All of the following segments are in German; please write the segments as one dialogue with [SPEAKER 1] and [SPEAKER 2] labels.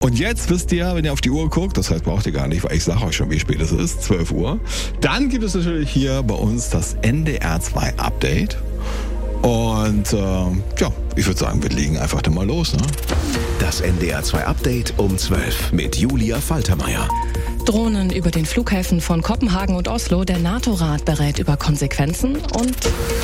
[SPEAKER 1] Und jetzt wisst ihr, wenn ihr auf die Uhr guckt, das heißt, braucht ihr gar nicht, weil ich sage euch schon, wie spät es ist, 12 Uhr. Dann gibt es natürlich hier bei uns das NDR 2 Update. Und ich würde sagen, wir legen einfach dann mal los. Ne?
[SPEAKER 2] Das NDR 2 Update um 12 mit Julia Faltermeier.
[SPEAKER 3] Drohnen über den Flughäfen von Kopenhagen und Oslo. Der NATO-Rat berät über Konsequenzen und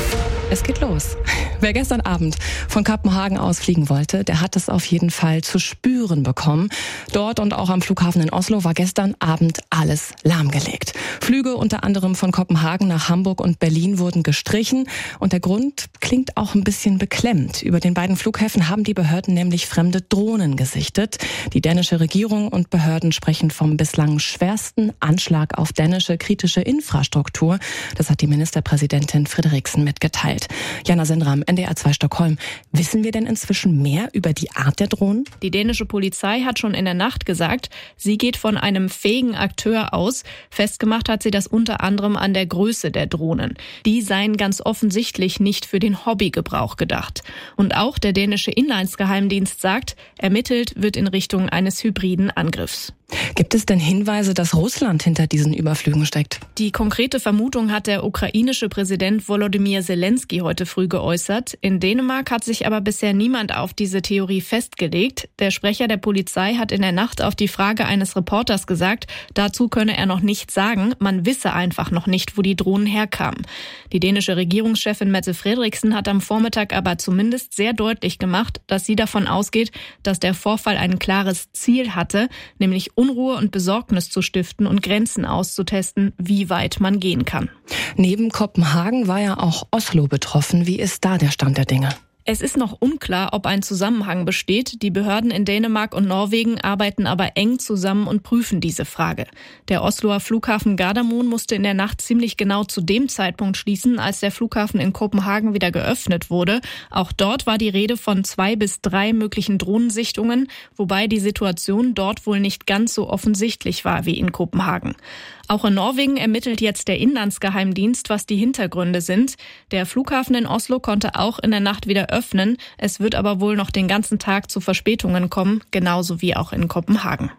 [SPEAKER 3] es geht los. Wer gestern Abend von Kopenhagen aus fliegen wollte, der hat es auf jeden Fall zu spüren bekommen. Dort und auch am Flughafen in Oslo war gestern Abend alles lahmgelegt. Flüge unter anderem von Kopenhagen nach Hamburg und Berlin wurden gestrichen. Und der Grund klingt auch ein bisschen beklemmt. Über den beiden Flughäfen haben die Behörden nämlich fremde Drohnen gesichtet. Die dänische Regierung und Behörden sprechen vom bislang schwersten Anschlag auf dänische kritische Infrastruktur. Das hat die Ministerpräsidentin Frederiksen mitgeteilt. Jana Sendram, NDR 2 Stockholm. Wissen wir denn inzwischen mehr über die Art der Drohnen?
[SPEAKER 4] Die dänische Polizei hat schon in der Nacht gesagt, sie geht von einem fähigen Akteur aus. Festgemacht hat sie das unter anderem an der Größe der Drohnen. Die seien ganz offensichtlich nicht für den Hobbygebrauch gedacht. Und auch der dänische Inlandsgeheimdienst sagt, ermittelt wird in Richtung eines hybriden Angriffs.
[SPEAKER 3] Gibt es denn Hinweise, dass Russland hinter diesen Überflügen steckt?
[SPEAKER 4] Die konkrete Vermutung hat der ukrainische Präsident Volodymyr Zelensky heute früh geäußert. In Dänemark hat sich aber bisher niemand auf diese Theorie festgelegt. Der Sprecher der Polizei hat in der Nacht auf die Frage eines Reporters gesagt, dazu könne er noch nichts sagen, man wisse einfach noch nicht, wo die Drohnen herkamen. Die dänische Regierungschefin Mette Frederiksen hat am Vormittag aber zumindest sehr deutlich gemacht, dass sie davon ausgeht, dass der Vorfall ein klares Ziel hatte, nämlich Unruhe und Besorgnis zu stiften und Grenzen auszutesten, wie weit man gehen kann.
[SPEAKER 3] Neben Kopenhagen war ja auch Oslo betroffen. Wie ist da der Stand der Dinge?
[SPEAKER 4] Es ist noch unklar, ob ein Zusammenhang besteht. Die Behörden in Dänemark und Norwegen arbeiten aber eng zusammen und prüfen diese Frage. Der Osloer Flughafen Gardermoen musste in der Nacht ziemlich genau zu dem Zeitpunkt schließen, als der Flughafen in Kopenhagen wieder geöffnet wurde. Auch dort war die Rede von 2 bis 3 möglichen Drohnensichtungen, wobei die Situation dort wohl nicht ganz so offensichtlich war wie in Kopenhagen. Auch in Norwegen ermittelt jetzt der Inlandsgeheimdienst, was die Hintergründe sind. Der Flughafen in Oslo konnte auch in der Nacht wieder öffnen. Es wird aber wohl noch den ganzen Tag zu Verspätungen kommen, genauso wie auch in Kopenhagen.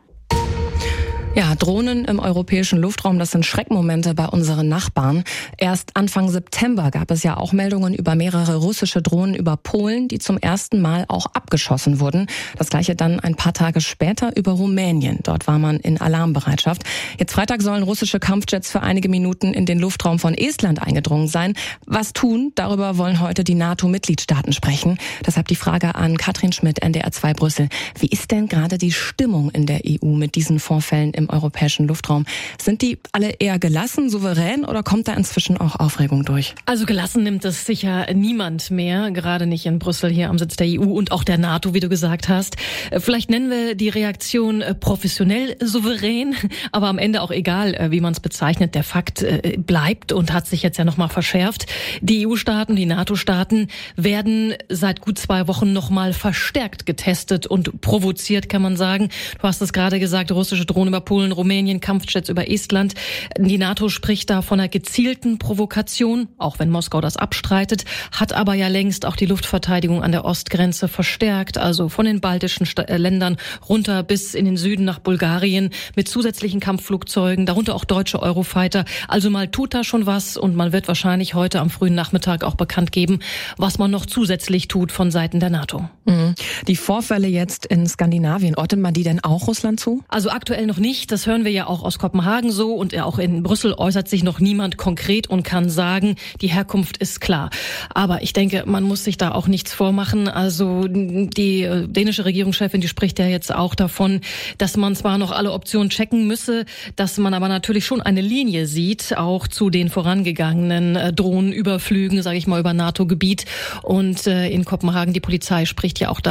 [SPEAKER 3] Ja, Drohnen im europäischen Luftraum, das sind Schreckmomente bei unseren Nachbarn. Erst Anfang September gab es ja auch Meldungen über mehrere russische Drohnen über Polen, die zum ersten Mal auch abgeschossen wurden. Das gleiche dann ein paar Tage später über Rumänien. Dort war man in Alarmbereitschaft. Jetzt Freitag sollen russische Kampfjets für einige Minuten in den Luftraum von Estland eingedrungen sein. Was tun? Darüber wollen heute die NATO-Mitgliedstaaten sprechen. Deshalb die Frage an Katrin Schmidt, NDR 2 Brüssel. Wie ist denn gerade die Stimmung in der EU mit diesen Vorfällen im europäischen Luftraum? Sind die alle eher gelassen, souverän oder kommt da inzwischen auch Aufregung durch?
[SPEAKER 5] Also gelassen nimmt es sicher niemand mehr, gerade nicht in Brüssel hier am Sitz der EU und auch der NATO, wie du gesagt hast. Vielleicht nennen wir die Reaktion professionell souverän, aber am Ende auch egal, wie man es bezeichnet. Der Fakt bleibt und hat sich jetzt ja nochmal verschärft. Die EU-Staaten, die NATO-Staaten werden seit gut 2 Wochen nochmal verstärkt getestet und provoziert, kann man sagen. Du hast es gerade gesagt, russische Drohnen über Polen, Rumänien, Kampfjets über Estland. Die NATO spricht da von einer gezielten Provokation, auch wenn Moskau das abstreitet, hat aber ja längst auch die Luftverteidigung an der Ostgrenze verstärkt, also von den baltischen Ländern runter bis in den Süden nach Bulgarien mit zusätzlichen Kampfflugzeugen, darunter auch deutsche Eurofighter. Also mal tut da schon was und man wird wahrscheinlich heute am frühen Nachmittag auch bekannt geben, was man noch zusätzlich tut von Seiten der NATO.
[SPEAKER 3] Die Vorfälle jetzt in Skandinavien, ordnet man die denn auch Russland zu?
[SPEAKER 5] Also aktuell noch nicht. Das hören wir ja auch aus Kopenhagen so und auch in Brüssel äußert sich noch niemand konkret und kann sagen, die Herkunft ist klar. Aber ich denke, man muss sich da auch nichts vormachen. Also die dänische Regierungschefin, die spricht ja jetzt auch davon, dass man zwar noch alle Optionen checken müsse, dass man aber natürlich schon eine Linie sieht, auch zu den vorangegangenen Drohnenüberflügen, sage ich mal, über NATO-Gebiet. Und in Kopenhagen, die Polizei spricht ja auch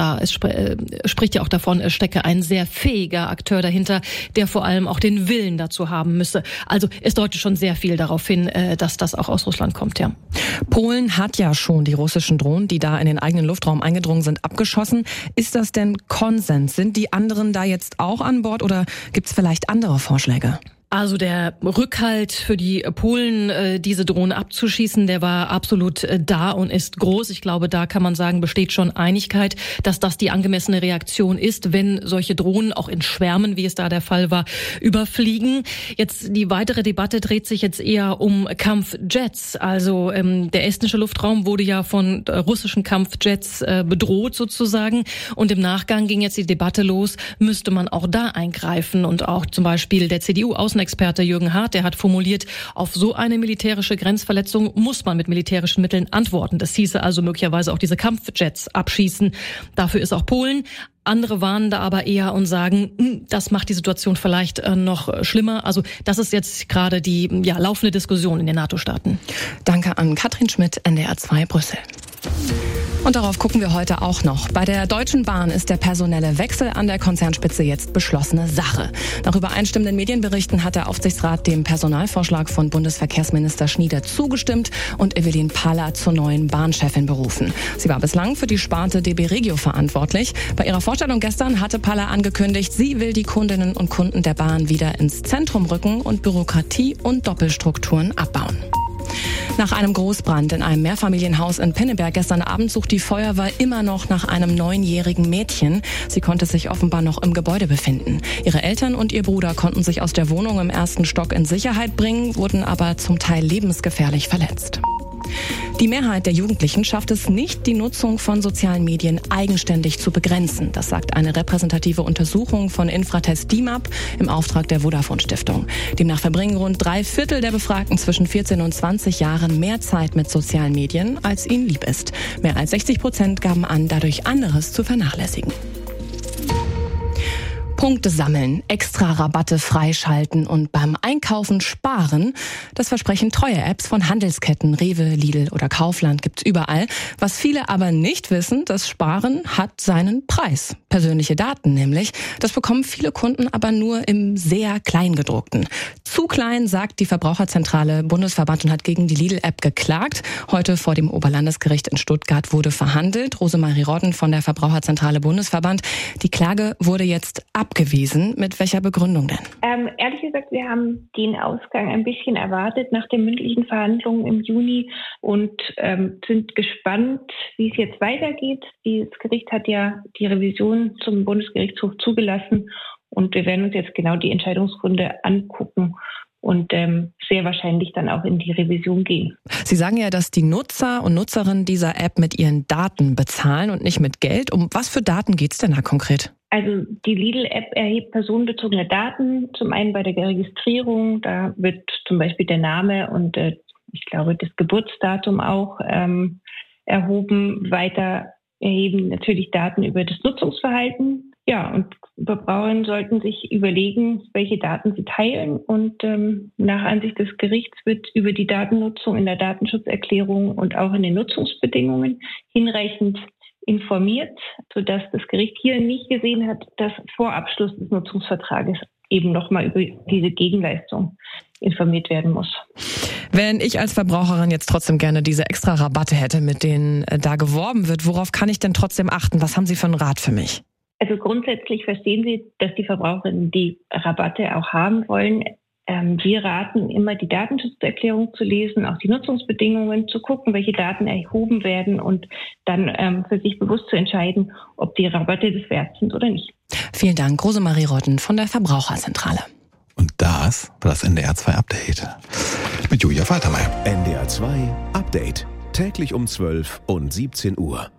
[SPEAKER 5] davon, es stecke ein sehr fähiger Akteur dahinter, der vor allem auch den Willen dazu haben müsse. Also es deutet schon sehr viel darauf hin, dass das auch aus Russland kommt, ja.
[SPEAKER 3] Polen hat ja schon die russischen Drohnen, die da in den eigenen Luftraum eingedrungen sind, abgeschossen. Ist das denn Konsens? Sind die anderen da jetzt auch an Bord oder gibt es vielleicht andere Vorschläge?
[SPEAKER 5] Also der Rückhalt für die Polen, diese Drohnen abzuschießen, der war absolut da und ist groß. Ich glaube, da kann man sagen, besteht schon Einigkeit, dass das die angemessene Reaktion ist, wenn solche Drohnen auch in Schwärmen, wie es da der Fall war, überfliegen. Jetzt die weitere Debatte dreht sich jetzt eher um Kampfjets. Also der estnische Luftraum wurde ja von russischen Kampfjets bedroht sozusagen. Und im Nachgang ging jetzt die Debatte los, müsste man auch da eingreifen. Und auch zum Beispiel der CDU-Außenexperte Jürgen Hart, der hat formuliert, auf so eine militärische Grenzverletzung muss man mit militärischen Mitteln antworten. Das hieße also möglicherweise auch diese Kampfjets abschießen. Dafür ist auch Polen. Andere warnen da aber eher und sagen, das macht die Situation vielleicht noch schlimmer. Also das ist jetzt gerade die laufende Diskussion in den NATO-Staaten.
[SPEAKER 3] Danke an Katrin Schmidt, NDR 2 Brüssel. Und darauf gucken wir heute auch noch. Bei der Deutschen Bahn ist der personelle Wechsel an der Konzernspitze jetzt beschlossene Sache. Nach übereinstimmenden Medienberichten hat der Aufsichtsrat dem Personalvorschlag von Bundesverkehrsminister Schnieder zugestimmt und Evelyn Paller zur neuen Bahnchefin berufen. Sie war bislang für die Sparte DB Regio verantwortlich. Bei ihrer Vorstellung gestern hatte Paller angekündigt, sie will die Kundinnen und Kunden der Bahn wieder ins Zentrum rücken und Bürokratie und Doppelstrukturen abbauen. Nach einem Großbrand in einem Mehrfamilienhaus in Pinneberg gestern Abend sucht die Feuerwehr immer noch nach einem 9-jährigen Mädchen. Sie konnte sich offenbar noch im Gebäude befinden. Ihre Eltern und ihr Bruder konnten sich aus der Wohnung im 1. Stock in Sicherheit bringen, wurden aber zum Teil lebensgefährlich verletzt. Die Mehrheit der Jugendlichen schafft es nicht, die Nutzung von sozialen Medien eigenständig zu begrenzen. Das sagt eine repräsentative Untersuchung von Infratest DIMAP im Auftrag der Vodafone Stiftung. Demnach verbringen rund 3/4 der Befragten zwischen 14 und 20 Jahren mehr Zeit mit sozialen Medien, als ihnen lieb ist. Mehr als 60% gaben an, dadurch anderes zu vernachlässigen. Punkte sammeln, extra Rabatte freischalten und beim Einkaufen sparen. Das versprechen treue Apps von Handelsketten, Rewe, Lidl oder Kaufland gibt's überall. Was viele aber nicht wissen, das Sparen hat seinen Preis. Persönliche Daten nämlich. Das bekommen viele Kunden aber nur im sehr Kleingedruckten. Zu klein, sagt die Verbraucherzentrale Bundesverband und hat gegen die Lidl-App geklagt. Heute vor dem Oberlandesgericht in Stuttgart wurde verhandelt. Rosemarie Rodden von der Verbraucherzentrale Bundesverband. Die Klage wurde jetzt abgewiesen. Mit welcher Begründung denn?
[SPEAKER 6] Ehrlich gesagt, wir haben den Ausgang ein bisschen erwartet nach den mündlichen Verhandlungen im Juni und sind gespannt, wie es jetzt weitergeht. Das Gericht hat ja die Revision zum Bundesgerichtshof zugelassen und wir werden uns jetzt genau die Entscheidungsgründe angucken und sehr wahrscheinlich dann auch in die Revision gehen.
[SPEAKER 3] Sie sagen ja, dass die Nutzer und Nutzerinnen dieser App mit ihren Daten bezahlen und nicht mit Geld. Um was für Daten geht's denn da konkret?
[SPEAKER 6] Also die Lidl-App erhebt personenbezogene Daten, zum einen bei der Registrierung, da wird zum Beispiel der Name und ich glaube das Geburtsdatum auch erhoben. Weiter erheben natürlich Daten über das Nutzungsverhalten. Ja, und Verbraucher sollten sich überlegen, welche Daten sie teilen. Und nach Ansicht des Gerichts wird über die Datennutzung in der Datenschutzerklärung und auch in den Nutzungsbedingungen hinreichend informiert, sodass das Gericht hier nicht gesehen hat, dass vor Abschluss des Nutzungsvertrages eben nochmal über diese Gegenleistung informiert werden muss.
[SPEAKER 3] Wenn ich als Verbraucherin jetzt trotzdem gerne diese extra Rabatte hätte, mit denen da geworben wird, worauf kann ich denn trotzdem achten? Was haben Sie für einen Rat für mich?
[SPEAKER 6] Also grundsätzlich verstehen Sie, dass die Verbraucherinnen die Rabatte auch haben wollen. Wir raten immer, die Datenschutzerklärung zu lesen, auch die Nutzungsbedingungen zu gucken, welche Daten erhoben werden und dann für sich bewusst zu entscheiden, ob die Rabatte das wert sind oder nicht.
[SPEAKER 3] Vielen Dank, Rosemarie Rodden von der Verbraucherzentrale.
[SPEAKER 1] Und das war das NDR 2 Update mit Julia Faltermeier.
[SPEAKER 2] NDR 2 Update. Täglich um 12 und 17 Uhr.